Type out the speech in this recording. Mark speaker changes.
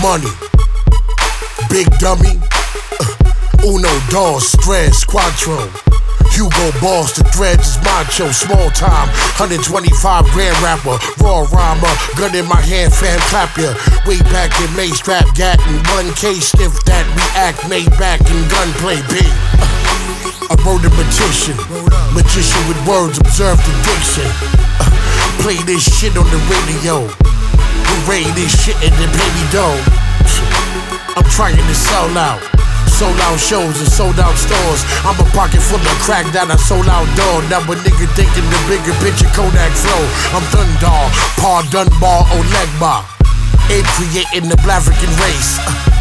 Speaker 1: money. Big dummy. Uno, dos, tres, cuatro. Hugo Boss, the threads is macho, small time, 125 grand rapper, raw rhymer, gun in my hand, fam clap ya. Way back in May, strap gattin', 1K stiff that react, made back in gunplay, B. I wrote a magician with words, observe the diction. Play this shit on the radio, we raid this shit and then pay me dough. I'm trying to sell out. Sold out shows and sold out stores. I'm a pocket full of crack that I sold out door. Now a nigga thinking the bigger picture Kodak flow. I'm Thundar, Pa Dunbar, Olegba. Ape creating the Black African race.